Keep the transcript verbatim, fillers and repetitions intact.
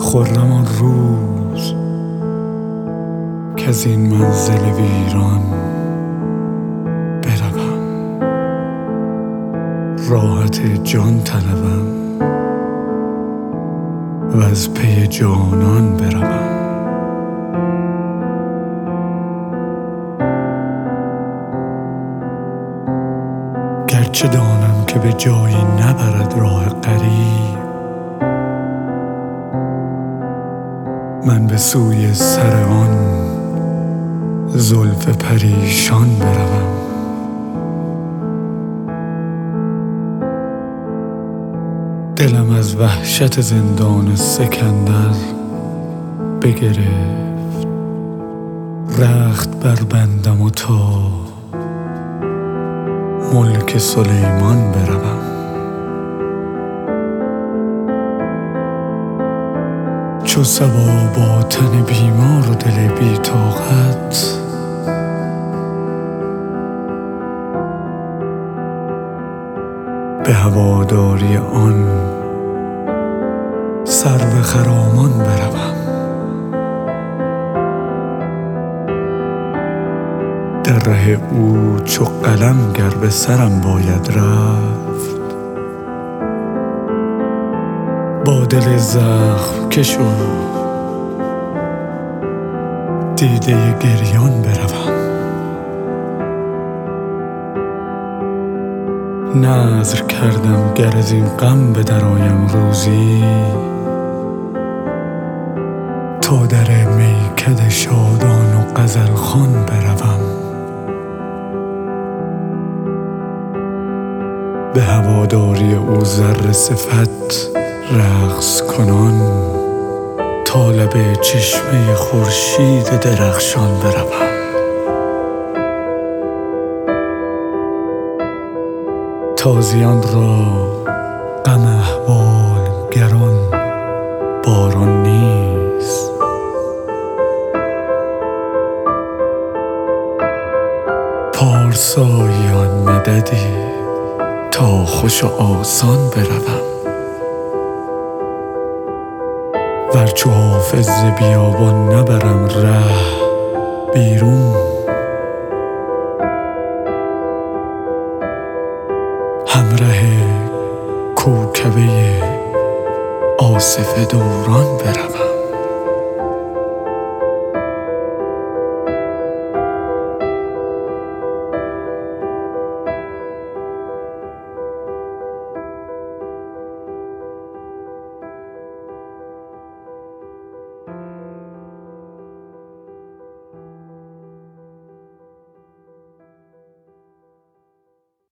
خرم آن روز که از این منزل ویران بروم، راحت جان طلبم و از پی جانان بروم. گرچه دانم که به جایی نبرد راه غریب، من به سوی سر آن زلف پریشان بروم. دلم از وحشت زندان سکندر بگرفت، رخت بربندم و تا ملک سلیمان بروم. چو صبا با تن بیمار و دل بی طاقت، به هواداری آن سرو خرامان بروم. در ره او چو قلم گر به سرم باید رفت، با دل زخم کش و دیده گریان بروم. نذر کردم گر از این غم به درآیم روزی، تا در میکده شادان و غزل خوان بروم. به هواداری او ذره صفت رقص کنان، تا لب چشمه خورشید درخشان بروم. تازیان را غم احوال گران باران نیست، پارسایان مددی تا خوش و آسان بروم. ور چو حافظ ز بیابان نبرم ره بیرون، همره کوکبه آصف دوران بروم.